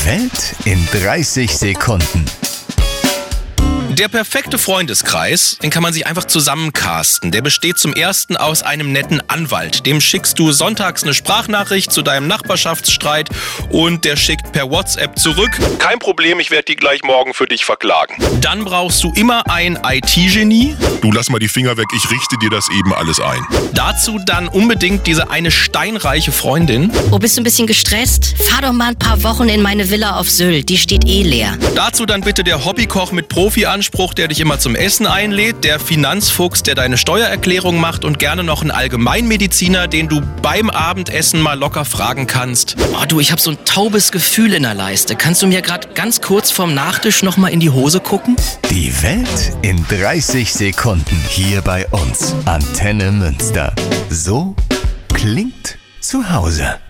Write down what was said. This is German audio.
Welt in 30 Sekunden. Der perfekte Freundeskreis, den kann man sich einfach zusammencasten. Der besteht zum ersten aus einem netten Anwalt. Dem schickst du sonntags eine Sprachnachricht zu deinem Nachbarschaftsstreit und der schickt per WhatsApp zurück: Kein Problem, ich werde die gleich morgen für dich verklagen. Dann brauchst du immer ein IT-Genie. Du lass mal die Finger weg, ich richte dir das eben alles ein. Dazu dann unbedingt diese eine steinreiche Freundin. Oh, bist du ein bisschen gestresst? Fahr doch mal ein paar Wochen in meine Villa auf Sylt, die steht eh leer. Dazu dann bitte der Hobbykoch mit Profi-Anspruch, der dich immer zum Essen einlädt, der Finanzfuchs, der deine Steuererklärung macht und gerne noch ein Allgemeinmediziner, den du beim Abendessen mal locker fragen kannst. Oh du, ich habe so ein taubes Gefühl in der Leiste. Kannst du mir gerade ganz kurz vorm Nachtisch noch mal in die Hose gucken? Die Welt in 30 Sekunden hier bei uns. Antenne Münster. So klingt zu Hause.